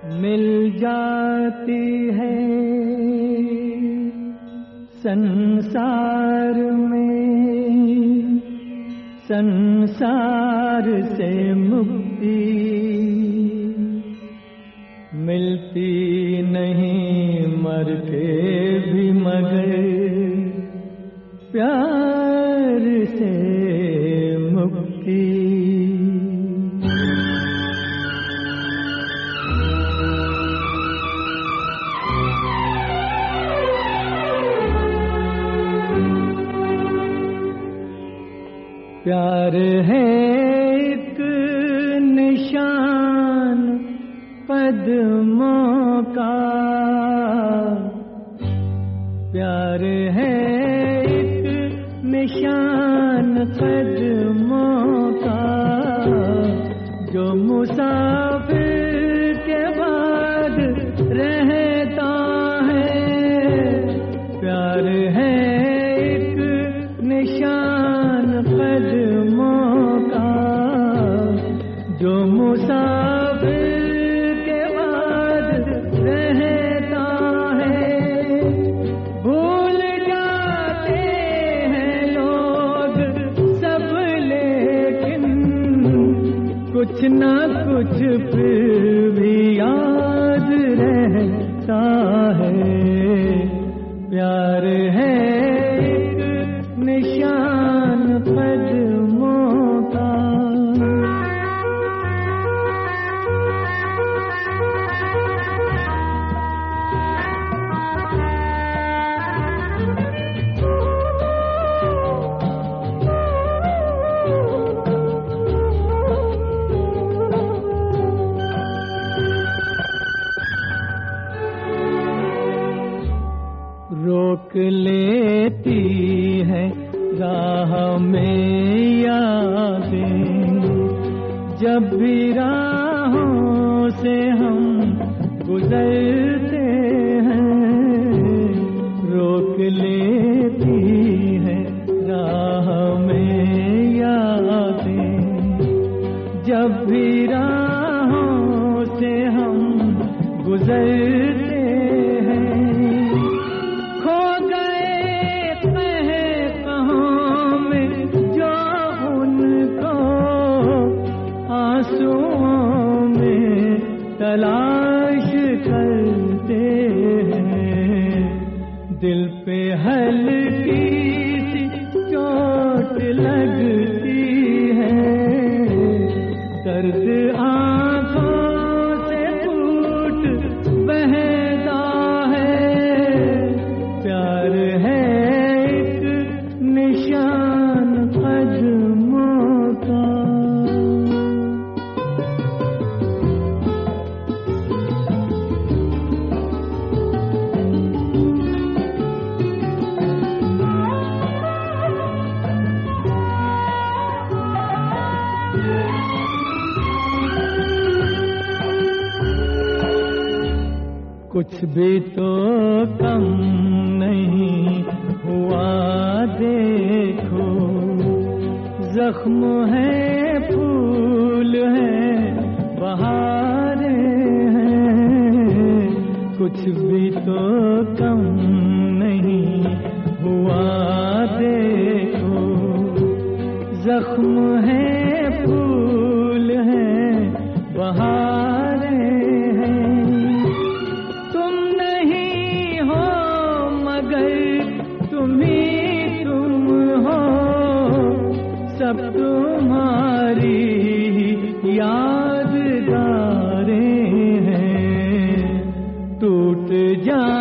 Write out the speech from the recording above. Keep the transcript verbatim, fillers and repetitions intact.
मिल जाती है संसार में संसार से मुक्ति, मिलती नहीं मर के भी मगर प्यार से मुक्ति। प्यार है एक निशान कदमों का, प्यार है एक निशान कदमों का, जो मुसाफिर के बाद रहता है। प्यार है एक निशान कदमों का, जो मुसाफिर के बाद रहता है। भूल जाते हैं लोग सब लेकिन कुछ ना कुछ फिर भी याद रहता है। प्यार है एक निशान कदमों का। रोक लेती है राह में यादें, जब भी राहों से हम गुजरते हैं। रोक लेती है राह में यादें, जब भी राहों से हम गुजरते हैं। आंसुओं में तलाश करते हैं, दिल पे हल्की सी चोट लगती है। दर्द आंखों से फूट बहता है। प्यार है एक निशान कदमों का। कुछ भी तो कम नहीं हुआ देखो, जख्म है फूल है बहारें हैं। कुछ भी तो कम नहीं हुआ देखो, जख्म है फूल है बहारें हैं। तुम्ही तुम हो, सब तुम्हारी यादगारें हैं। टूट जा